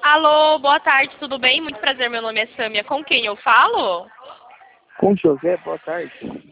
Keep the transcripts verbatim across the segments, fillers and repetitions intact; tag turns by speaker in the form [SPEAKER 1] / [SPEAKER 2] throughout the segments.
[SPEAKER 1] Alô, boa tarde, tudo bem? Muito prazer, meu nome é Sâmia. Com quem eu falo?
[SPEAKER 2] Com o José, boa tarde.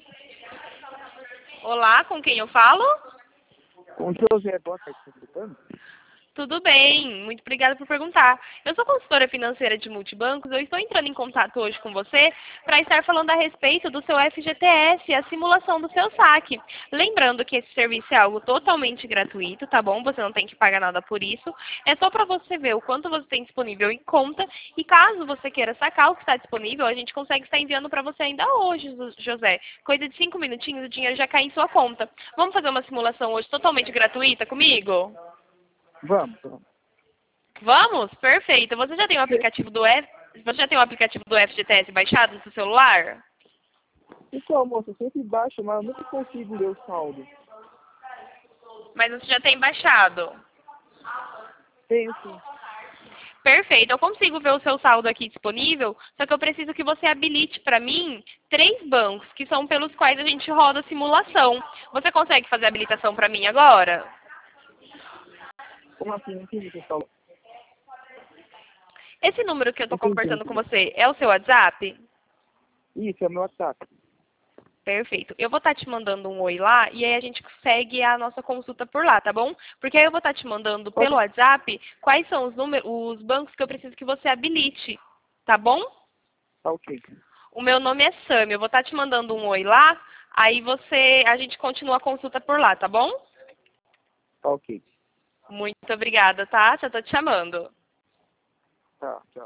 [SPEAKER 1] Olá, com quem eu falo?
[SPEAKER 2] Com o José, boa tarde, tá escutando?
[SPEAKER 1] Tudo bem, muito obrigada por perguntar. Eu sou consultora financeira de multibancos, eu estou entrando em contato hoje com você para estar falando a respeito do seu F G T S, a simulação do seu saque. Lembrando que esse serviço é algo totalmente gratuito, tá bom? Você não tem que pagar nada por isso. É só para você ver o quanto você tem disponível em conta e caso você queira sacar o que está disponível, a gente consegue estar enviando para você ainda hoje, José. Coisa de cinco minutinhos, o dinheiro já cai em sua conta. Vamos fazer uma simulação hoje totalmente gratuita comigo?
[SPEAKER 2] Vamos, vamos.
[SPEAKER 1] Vamos? Perfeito. Você já tem o aplicativo do F... Você já tem o aplicativo do F G T S baixado no seu celular?
[SPEAKER 2] Então, moça, eu sempre baixo, mas eu nunca consigo ler o saldo.
[SPEAKER 1] Mas você já tem baixado.
[SPEAKER 2] Tenho sim.
[SPEAKER 1] Perfeito. Eu consigo ver o seu saldo aqui disponível, só que eu preciso que você habilite para mim três bancos, que são pelos quais a gente roda a simulação. Você consegue fazer a habilitação para mim agora?
[SPEAKER 2] Como assim? Não entendi o que você falou.
[SPEAKER 1] Esse número que eu estou
[SPEAKER 2] Entendi,
[SPEAKER 1] conversando com
[SPEAKER 2] entendi.
[SPEAKER 1] você é o seu WhatsApp?
[SPEAKER 2] Isso, é o meu WhatsApp.
[SPEAKER 1] Perfeito. Eu vou estar te mandando um oi lá e aí a gente segue a nossa consulta por lá, tá bom? Porque aí eu vou estar te mandando pelo
[SPEAKER 2] Pode.
[SPEAKER 1] WhatsApp quais são os números, os bancos que eu preciso que você habilite, tá bom?
[SPEAKER 2] Tá ok.
[SPEAKER 1] O meu nome é Sami, eu vou estar te mandando um oi lá, aí você, a gente continua a consulta por lá, tá bom?
[SPEAKER 2] Tá ok.
[SPEAKER 1] Muito obrigada, tá? Já tô te chamando.
[SPEAKER 2] Tá, tchau.